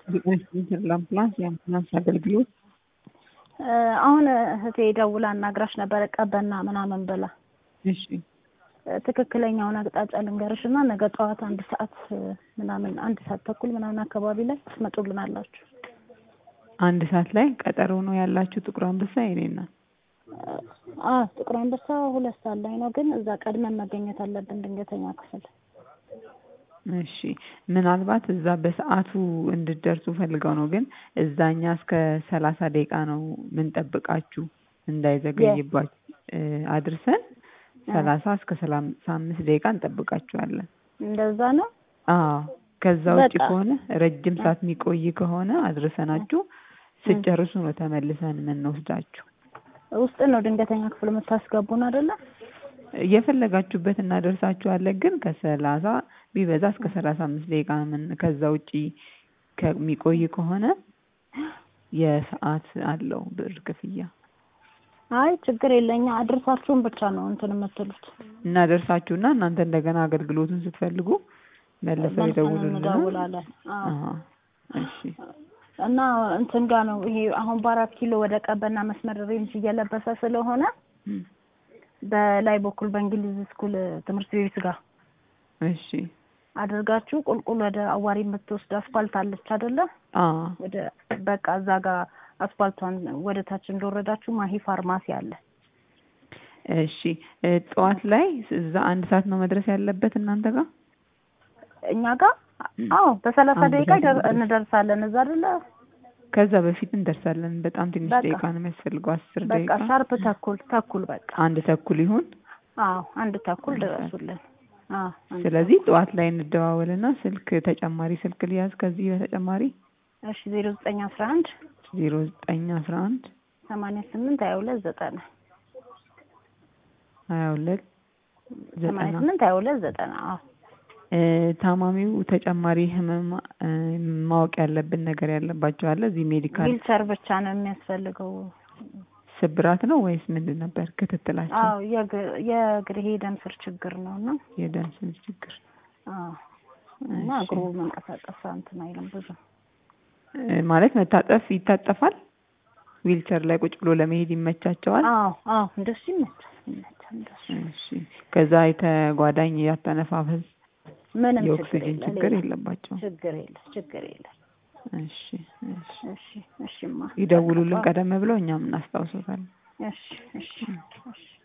ለአምቡላንስ የአምቡላንስ አገልግሎት አሁን እህቴ ደውላ አናግራሽ ነበር ቀበና ምናምን ብላ። እሺ ትክክለኛውን አቅጣጫ ልንገርሽና ነገ ጠዋት 1 ሰዓት ምናምን 1 ሰዓት ተኩል ምናምን አካባቢ ላይ ትመጡልናላችሁ። 1 ሰዓት ላይ ቀጠሮ ነው ያላችሁ ጥቁር አንበሳ የኔና? ጥቁር አንበሳ 2 ሰዓት ላይ ነው፣ ግን እዛ ቀድመን መገኘት አለብን ድንገተኛ ክፍል። እሺ ምናልባት እዛ በሰዓቱ እንድትደርሱ ፈልገው ነው፣ ግን እዛኛ እስከ 30 ደቂቃ ነው ምን ጠብቃችሁ እንዳይዘገይባችሁ አድርሰን 30 እስከ 35 ደቂቃ እንጠብቃችኋለን። እንደዛ ነው? ከዛ ውጪ ከሆነ ረጅም ሰዓት የሚቆይ ከሆነ አድርሰናችሁ ስጨርሱ ነው ተመልሰን ምን ወስዳችሁ። ውስጥ ነው ድንገተኛ ክፍል የምታስገቡን አይደለ? የፈለጋችሁበት እናደርሳችኋለን፣ ግን ከ30 ቢበዛ እስከ 35 ደቂቃ ምን ከዛ ውጪ ከሚቆይ ከሆነ የሰዓት አለው ብር ክፍያ። አይ ችግር የለኛ አድርሳችሁን ብቻ ነው እንትን የምትሉት። እናደርሳችሁና እናንተ እንደገና አገልግሎቱን ስትፈልጉ መልሰው ይደውሉልናል። እሺ እና እንትን ጋር ነው ይሄ አሁን በ4 ኪሎ ወደ ቀበና መስመር ሬንጅ እየለበሰ ስለሆነ በላይ በኩል በእንግሊዝ ስኩል ትምህርት ቤት ጋር እሺ አድርጋችሁ ቁልቁል ወደ አዋሪ የምትወስድ አስፋልት አለች አይደለ? ወደ በቃ እዛ ጋር አስፋልቷን ወደ ታች እንደወረዳችሁ ማሂ ፋርማሲ አለ። እሺ ጠዋት ላይ እዛ 1 ሰዓት ነው መድረስ ያለበት እናንተ ጋር? እኛ ጋር በ30 ደቂቃ እንደርሳለን እዛ አይደለ? ከዛ በፊት እንደርሳለን። በጣም ትንሽ ደቂቃ ነው የሚያስፈልገው 10 ደቂቃ። በቃ ሻርፕ ተኩል በቃ 1 ተኩል ይሁን። 1 ተኩል ድረሱልን። ስለዚህ ጠዋት ላይ እንደዋወልና ስልክ ተጨማሪ ስልክ ሊያዝ ከዚህ በተጨማሪ። እሺ 0911 88 22 90 ታማሚው ተጨማሪ ህመም ማወቅ ያለብን ነገር ያለባቸው አለ? እዚህ ሜዲካል ዊልቸር ብቻ ነው የሚያስፈልገው። ስብራት ነው ወይስ ምንድን ነበር ክትትላቸው? የእግር የደም ስር ችግር ነውና የደም ስር ችግር እና እግሩ መንቀሳቀስ እንትን አይልም ብዙ ማለት መታጠፍ ይታጠፋል። ዊልቸር ላይ ቁጭ ብሎ ለመሄድ ይመቻቸዋል? እንደሱ ይመቻል። እሺ ከዛ የተጓዳኝ ያተነፋፈስ ምንም ችግር የለባቸውም? ችግር የለም። እሺማ ይደውሉልን ቀደም ብለው እኛም እናስታውሶታለን። እሺ